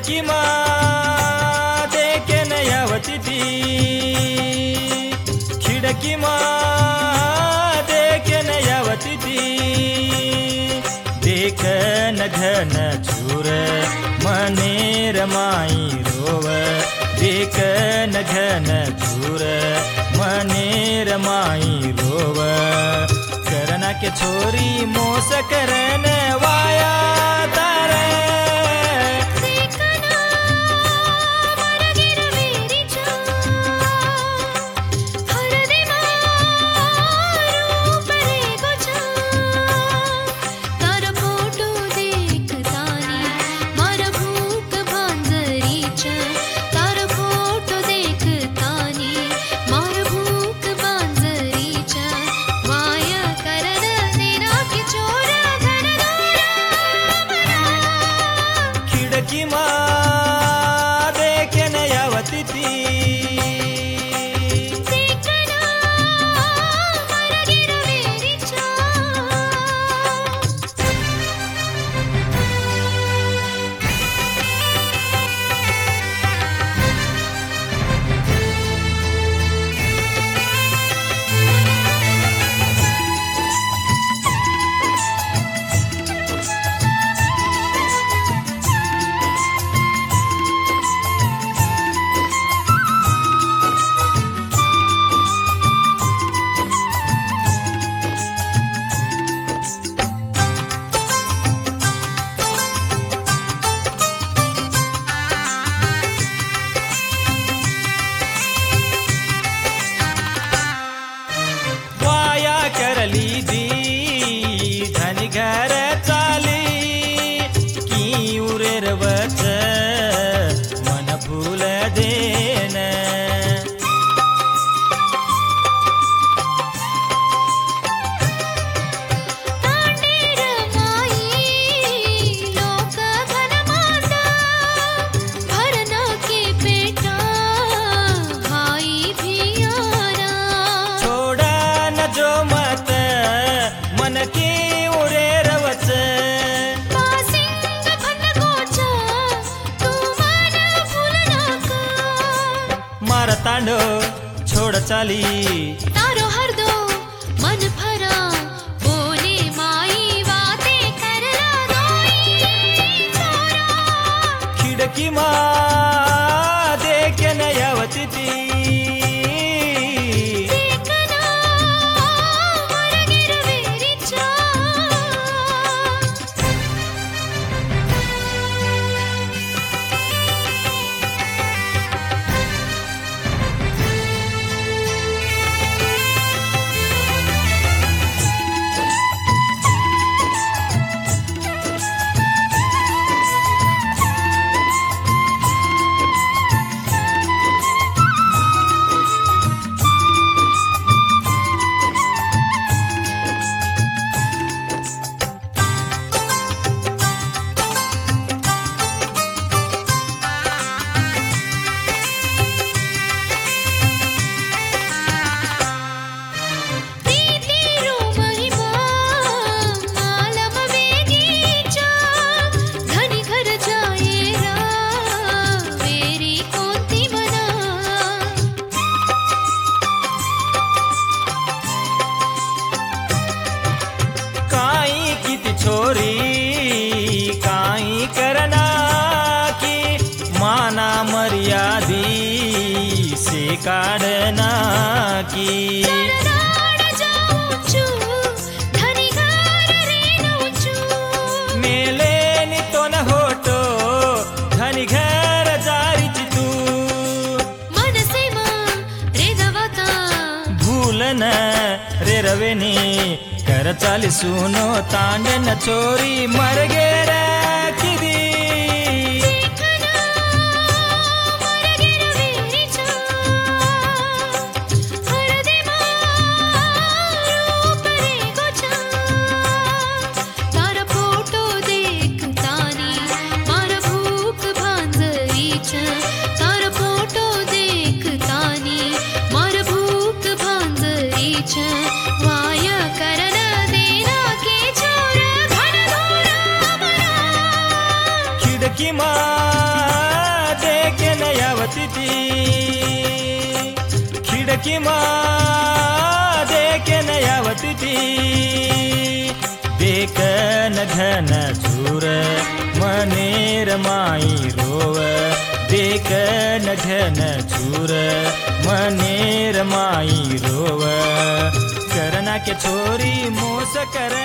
खिडकीमा देखेन यावती ती खिडकीमा देखेन यावती ती देखन घन चूर मनेर माई रोव देखन घन चूर मनेर माई रोव करना के छोरी मोस करन वाया तारे देखेन यावती ती करली दी धनी घर चाली की उरेर वच मन भूल देन तांडो छोड़ चाली तारो हर दो मन भरा बोले माई बातें करला दोई छोरा खिड़की मा देखेन यावती ती छोरी काई करना की माना मर्यादी से काढ़ना की मेले नि तो न होटो धनी घर जारी तू मन से रे दवता भूलन रे रवेनी कर चाली सुनो तांडन चोरी मर गेर किदी खिड़की मा की माँ देखे न आवती देख न घन झूर मनेर माई रोव देख न घन झूर मनेर माई रोव करना के छोरी मोस कर